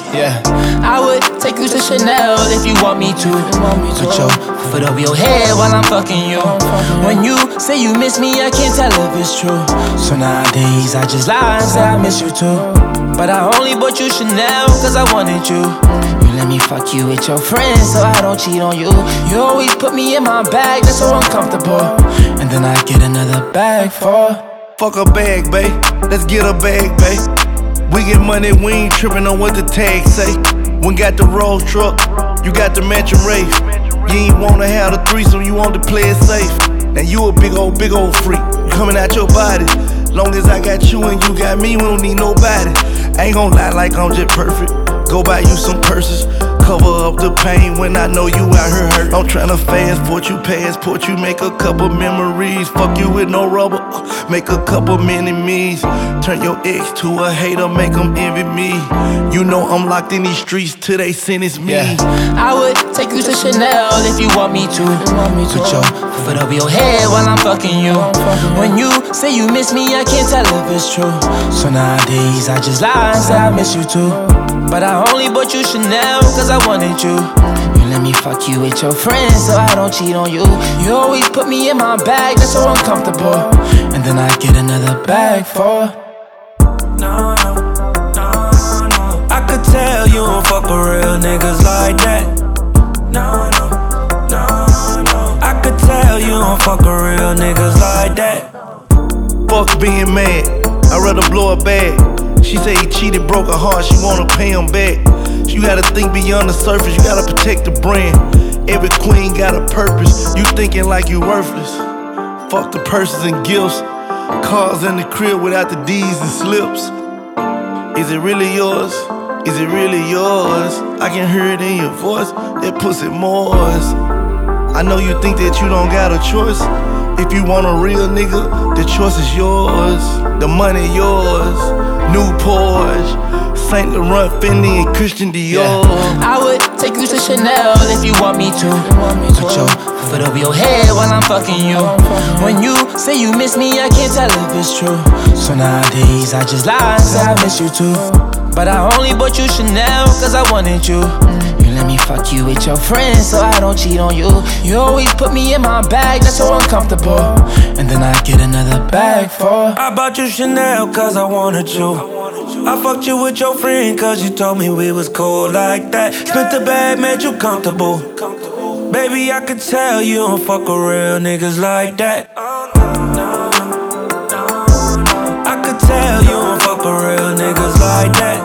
Yeah, I would take you to Chanel if you want me to. Put your foot over your head while I'm fucking you. When you say you miss me, I can't tell if it's true. So nowadays I just lie and say I miss you too. But I only bought you Chanel cause I wanted you. You let me fuck you with your friends so I don't cheat on you. You always put me in my bag, that's so uncomfortable. And then I get another bag for. Fuck a bag, babe. Let's get a bag, babe. We get money, we ain't trippin' on what the tag say. We got the Rolls truck, you got the mansion race. You ain't wanna have the threesome, you want to play it safe. Now you a big old freak, coming out your body. Long as I got you and you got me, we don't need nobody. I ain't gon' lie like I'm just perfect. Go buy you some purses, cover up the pain when I know you out here hurt. I'm tryna fast passport you, make a couple memories. Fuck you with no rubber, make a couple mini-me's. Turn your ex to a hater, make them envy me. You know I'm locked in these streets till they sentence me. Yeah, I would take you to Chanel if you want me to. Put your foot over your head while I'm fucking you. When you say you miss me, I can't tell if it's true. So nowadays I just lie and say I miss you too. But I only bought you Chanel cause I wanted you. You let me fuck you with your friends so I don't cheat on you. You always put me in my bag, that's so uncomfortable. And then I get another bag for. No, I could tell you don't fuck with real niggas like that. No, I could tell you don't fuck with real niggas like that. Fuck being mad, I'd rather blow a bag. She say he cheated, broke her heart, she wanna pay him back. You gotta think beyond the surface, you gotta protect the brand. Every queen got a purpose, you thinking like you worthless. Fuck the purses and gifts, cars in the crib without the D's and slips. Is it really yours? Is it really yours? I can hear it in your voice, that pussy Moors. I know you think that you don't got a choice. If you want a real nigga, the choice is yours. The money yours. New Porsche, Saint Laurent, Fendi, and Christian Dior. Yeah. I would take you to Chanel if you want me to. Put your foot over your head while I'm fucking you. When you say you miss me, I can't tell if it's true. So nowadays I just lie and say I miss you too. But I only bought you Chanel cause I wanted you. You let me fuck you with your friends so I don't cheat on you. You always put me in my bag, that's so uncomfortable. And then I get another bag for. I bought you Chanel cause I wanted you. I fucked you with your friend cause you told me we was cool like that. Spent the bag, made you comfortable. Baby, I could tell you don't fuck with real niggas like that. I could tell you don't fuck with real niggas like that.